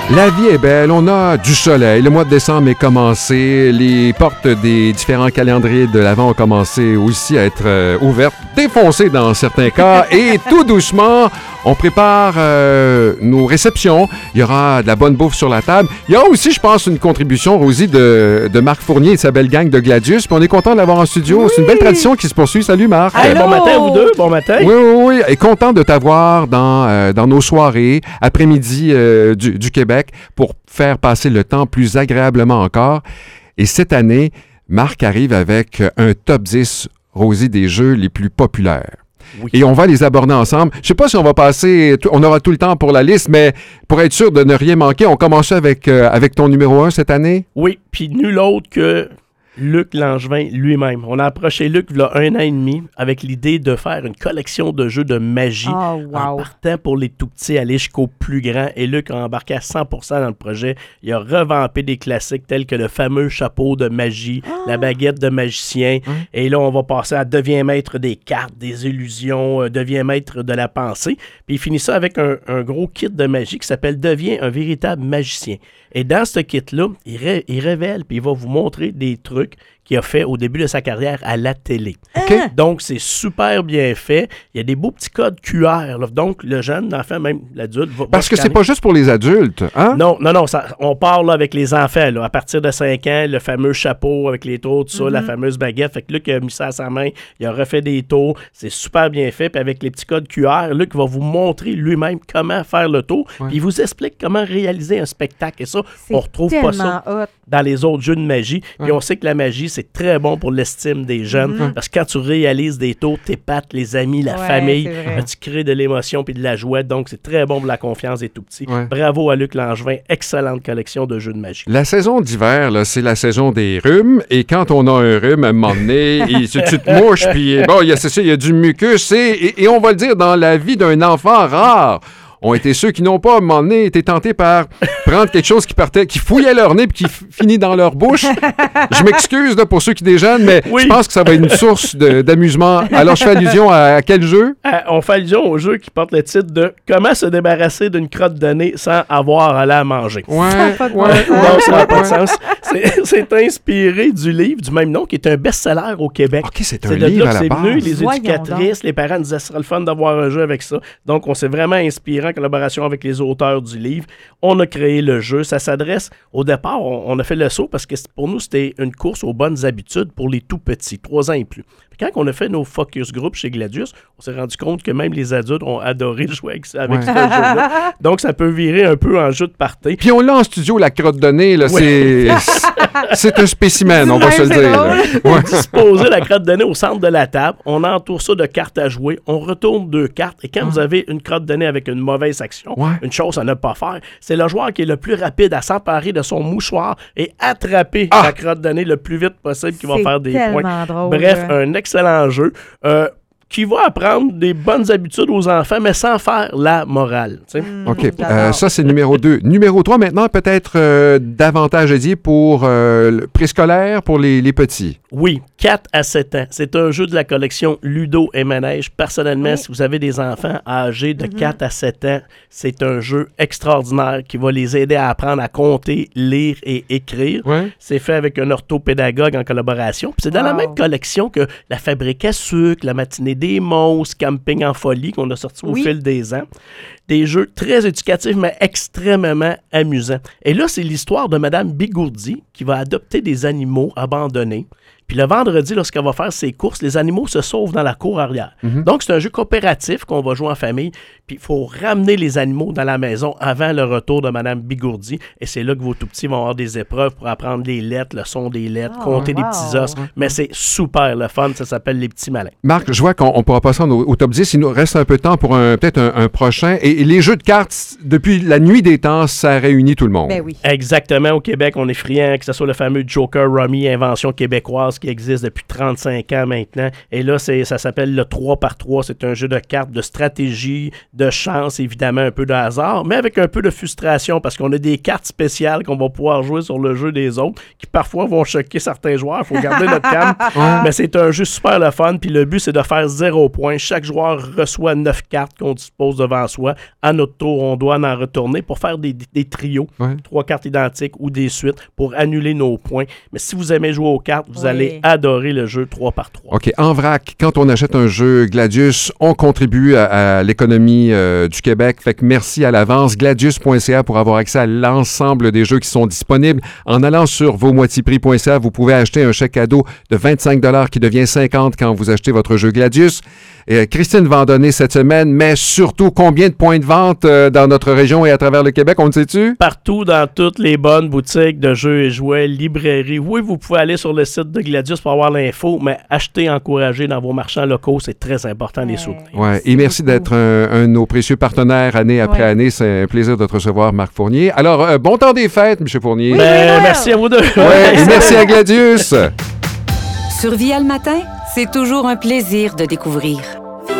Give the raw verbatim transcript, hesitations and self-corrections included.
La vie est belle, on a du soleil, le mois de décembre est commencé, les portes des différents calendriers de l'Avent ont commencé aussi à être euh, ouvertes, défoncées dans certains cas, et tout doucement, on prépare euh, nos réceptions, il y aura de la bonne bouffe sur la table. Il y a aussi, je pense, une contribution, Rosie, de, de Marc Fournier et de sa belle gang de Gladius, puis on est content de l'avoir en studio, oui. C'est une belle tradition qui se poursuit. Salut Marc! Hey, bon matin à vous deux, bon matin! Oui, oui, oui, et content de t'avoir dans, euh, dans nos soirées, après-midi euh, du, du Québec, pour faire passer le temps plus agréablement encore. Et cette année, Marc arrive avec un top dix, Rosie, des jeux les plus populaires. Oui. Et on va les aborder ensemble. Je ne sais pas si on va passer, on aura tout le temps pour la liste, mais pour être sûr de ne rien manquer, on commence avec, euh, avec ton numéro un cette année? Oui, puis nul autre que Luc Langevin lui-même. On a approché Luc il y a un an et demi avec l'idée de faire une collection de jeux de magie oh, wow. en partant pour les tout-petits aller jusqu'aux plus grands. Et Luc a embarqué à cent pour cent dans le projet. Il a revampé des classiques tels que le fameux chapeau de magie, oh. la baguette de magicien. Hum. Et là, on va passer à Deviens maître des cartes, des illusions, euh, Deviens maître de la pensée. Puis il finit ça avec un, un gros kit de magie qui s'appelle Deviens un véritable magicien. Et dans ce kit-là, il, ré- il révèle puis il va vous montrer des trucs qu'il a fait au début de sa carrière à la télé. Okay. Donc, c'est super bien fait. Il y a des beaux petits codes Q R. Là. Donc, le jeune, l'enfant, même l'adulte... Va, Parce va que c'est pas juste pour les adultes, hein? Non, non, non. Ça, on parle là, avec les enfants. Là, à partir de cinq ans, le fameux chapeau avec les tours, tout ça, mm-hmm. la fameuse baguette. Fait que Luc a mis ça à sa main. Il a refait des tours. C'est super bien fait. Puis avec les petits codes Q R, Luc va vous montrer lui-même comment faire le tour. Ouais. Puis il vous explique comment réaliser un spectacle. Et ça, c'est on retrouve pas ça hot. dans les autres jeux de magie. Puis ouais. on sait que la magie, c'est très bon pour l'estime des jeunes. Mm-hmm. Parce que quand tu réalises des tours, t'épates les amis, la ouais, famille, euh, tu crées de l'émotion puis de la joie. Donc, c'est très bon pour la confiance des tout-petits. Ouais. Bravo à Luc Langevin. Excellente collection de jeux de magie. La saison d'hiver, là, c'est la saison des rhumes. Et quand on a un rhume, à un moment donné, il, tu, tu te mouches, puis bon, il y a, c'est ça, il y a du mucus. Et, et, et on va le dire, dans la vie d'un enfant rare, ont été ceux qui n'ont pas, à un moment donné, été tentés par prendre quelque chose qui partait, qui fouillait leur nez puis qui f- finit dans leur bouche. Je m'excuse là, pour ceux qui déjeunent, mais oui. je pense que ça va être une source de, d'amusement. Alors, je fais allusion à, à quel jeu? Euh, on fait allusion au jeu qui porte le titre de « Comment se débarrasser d'une crotte de nez sans avoir à aller à manger ». Ouais, ça n'a pas de ouais, sens. Non, ça n'a pas de sens. C'est, c'est inspiré du livre du même nom qui est un best-seller au Québec. OK, c'est un c'est livre là à la c'est base. venu, les Voyons éducatrices, donc. les parents disaient « Ce serait le fun d'avoir un jeu avec ça ». Donc, on s'est vraiment inspiré en collaboration avec les auteurs du livre. On a créé le jeu. Ça s'adresse, au départ, on, on a fait le saut parce que pour nous, c'était une course aux bonnes habitudes pour les tout petits, trois ans et plus. Puis quand on a fait nos focus group chez Gladius, on s'est rendu compte que même les adultes ont adoré jouer avec, avec ouais. ce jeu-là. Donc, ça peut virer un peu en jeu de party. Puis on l'a en studio, la crotte de nez, là, ouais. c'est, c'est un spécimen, on va se le dire. On dispose la crotte de nez au centre de la table. On entoure ça de cartes à jouer. On retourne deux cartes. Et quand ah. vous avez une crotte de nez avec une mauvaise action, ouais. une chose à ne pas faire, c'est le joueur qui est le plus rapide à s'emparer de son mouchoir et attraper ah. la crotte de nez le plus vite possible qui va faire des points. Drôle, Bref, un excellent jeu. Euh, qui va apprendre des bonnes habitudes aux enfants, mais sans faire la morale. Mmh, OK. Euh, ça, c'est numéro deux. Numéro trois, maintenant, peut-être euh, davantage dédié pour euh, le préscolaire, pour les, les petits. Oui, quatre à sept ans. C'est un jeu de la collection Ludo et Manège. Personnellement, oui. si vous avez des enfants âgés de mmh. quatre à sept ans, c'est un jeu extraordinaire qui va les aider à apprendre à compter, lire et écrire. Oui. C'est fait avec un orthopédagogue en collaboration. Puis c'est dans wow. la même collection que La Fabrique à sucre, La Matinée des monstres, Camping en folie qu'on a sorti au oui. fil des ans. Des jeux très éducatifs, mais extrêmement amusants. Et là, c'est l'histoire de Mme Bigourdi qui va adopter des animaux abandonnés. Puis le vendredi, lorsqu'elle va faire ses courses, les animaux se sauvent dans la cour arrière. Mm-hmm. Donc, c'est un jeu coopératif qu'on va jouer en famille. Puis il faut ramener les animaux dans la maison avant le retour de Mme Bigourdi. Et c'est là que vos tout-petits vont avoir des épreuves pour apprendre les lettres, le son des lettres, oh, compter wow. des petits os. Mais c'est super le fun. Ça s'appelle Les Petits Malins. Marc, je vois qu'on pourra passer au, au top dix. Il nous reste un peu de temps pour un, peut-être un, un prochain. Et, et les jeux de cartes, depuis la nuit des temps, ça réunit tout le monde. Ben oui. Exactement. Au Québec, on est friand, que ce soit le fameux Joker Rummy, invention québécoise. pense qu'il existe depuis trente-cinq ans maintenant. Et là, c'est, ça s'appelle le trois par trois. C'est un jeu de cartes de stratégie, de chance, évidemment, un peu de hasard, mais avec un peu de frustration parce qu'on a des cartes spéciales qu'on va pouvoir jouer sur le jeu des autres qui parfois vont choquer certains joueurs. Il faut garder notre calme. Mais c'est un jeu super le fun. Puis le but, c'est de faire zéro point. Chaque joueur reçoit neuf cartes qu'on dispose devant soi. À notre tour, on doit en retourner pour faire des, des trios, ouais. trois cartes identiques ou des suites pour annuler nos points. Mais si vous aimez jouer aux cartes, vous oui. allez adorer le jeu trois par trois. OK. En vrac, quand on achète un jeu Gladius, on contribue à, à l'économie euh, du Québec. Fait que merci à l'avance. gladius point c a pour avoir accès à l'ensemble des jeux qui sont disponibles. En allant sur vos moitiés prix point c a, vous pouvez acheter un chèque cadeau de vingt-cinq dollars qui devient cinquante quand vous achetez votre jeu Gladius. Et Christine va en donner cette semaine, mais surtout, combien de points de vente euh, dans notre région et à travers le Québec, on le sait-tu? Partout, dans toutes les bonnes boutiques de jeux et jouets, librairies. Oui, vous pouvez aller sur le site de Gladius pour avoir l'info, mais acheter, encourager dans vos marchands locaux, c'est très important de les soutenir. Ouais. Et merci beaucoup d'être un, un de nos précieux partenaires année après ouais. année. C'est un plaisir de te recevoir, Marc Fournier. Alors, euh, bon temps des fêtes, M. Fournier. Oui, ben, merci à vous deux. Ouais, et merci à Gladius. Sur Via le matin, c'est toujours un plaisir de découvrir.